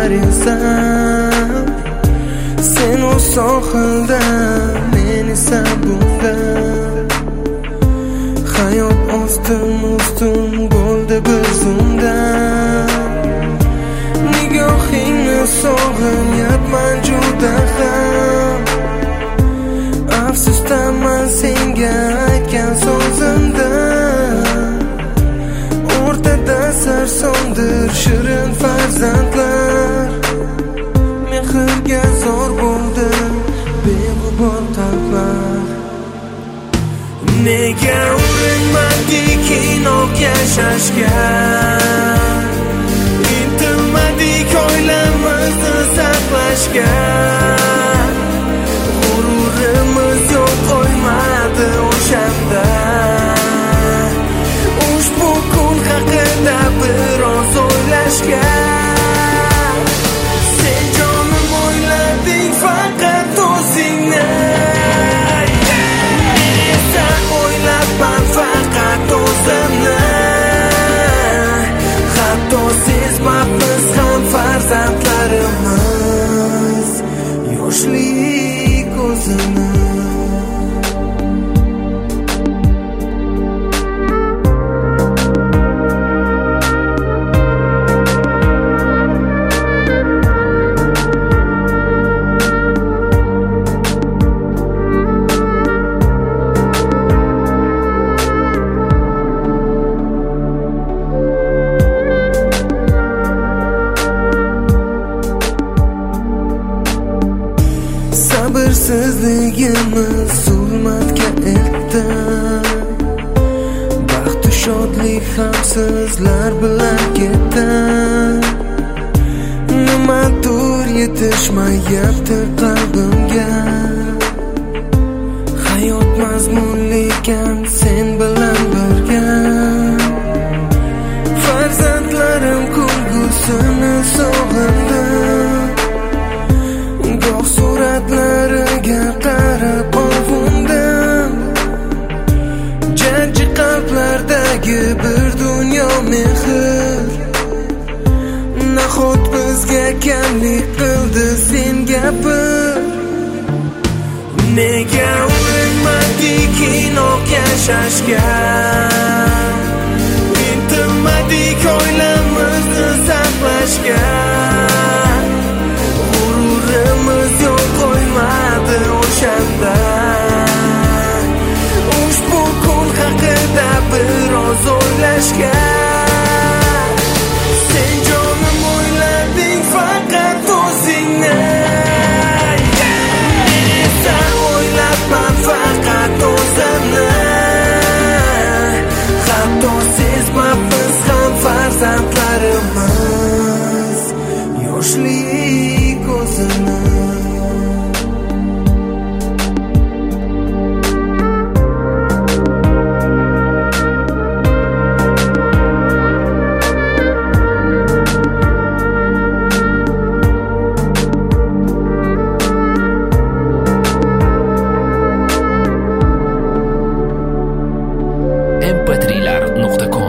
ketar ensam, sen o sohilda, men esa bunda. Hayot ostin bo'ldi bir zumda. Nigohingni sog'inyapman juda ham. Afsusdaman senga aytgan so'zimda. O'rtada sarsondir shirin farzandlar. Mehrga zor bo'ldi beg'ubor qalblar. Nega urinmadik inoq yashashga? Intilmadik oilamizni saqlashga. G'ururimiz yo'q qo'ymadi o'shanda. Ushbu kun haqida biroz o'ylashga. Sen jonim o'ylading faqat o'zingni. Faqat o'zimni. Hatto sezmabmiz ham farzandlarimiz yoshlik ko'zini. Sabrsizligimiz zulmatga eltdi. Baxtu shodlik ham sizlar bilan ketdi. Nimadir yetishmayapti qalbimga. Hayot mazmunlikan sen bilan birga. Farzandlarim kulgusini sog'indim. Goh suratlariga qarab ovundim. Jajji qalblardagi bir dunyo mehr. Nahot bizga kamlik qildi sen gapir. Nega urinmadik inoq yashashga? Intilmadik oilamizni saqlashga. G'ururimiz yo'q qo'ymadi o'shanda. Ushbu kun haqida biroz o'ylashga. Sen jonim o'ylading faqat o'zingni. Men esa o'ylabman faqat o'zimni. Hatto sezmabmiz ham farzandlarimiz yoshlik ko'zini. mp3lar.com